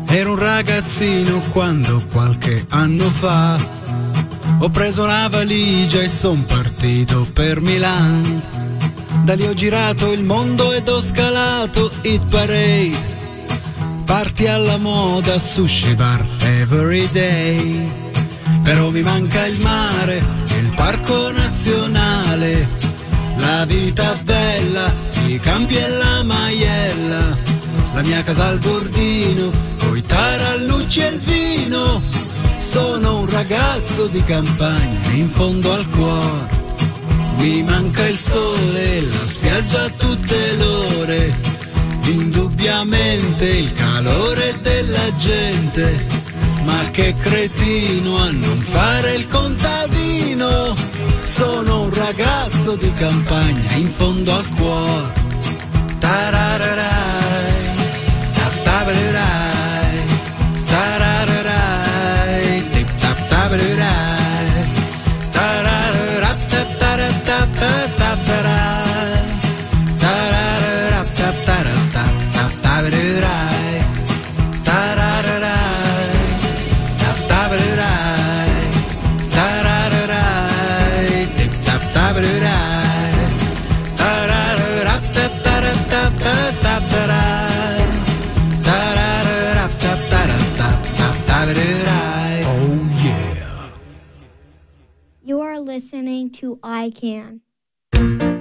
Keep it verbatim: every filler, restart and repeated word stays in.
Ero un ragazzino quando qualche anno fa ho preso la valigia e son partito per Milan. Da lì ho girato il mondo ed ho scalato Hit Parade, party alla moda, sushi bar every day. Però mi manca il mare, il parco nazionale, la vita bella, i campi e la maiella, la mia casa al bordino, coi tarallucci e il vino. Sono un ragazzo di campagna in fondo al cuore. Mi manca il sole, la spiaggia a tutte le ore, indubbiamente il calore della gente. Ma che cretino a non fare il contadino. Sono un ragazzo di campagna in fondo al cuore. Tarararai, tattabarai, tarararai, tip tap tabarai, tarararat tap tarat tap tap tarai, tarararat tap tarat tap tap tabarai, tarararai, tap tabarai, tarararai, tip tap tabarai, tarararat tap tarat tap tap tarai, tarararat tap tarat tap tap tabarai. Oh yeah. You are listening to I Can.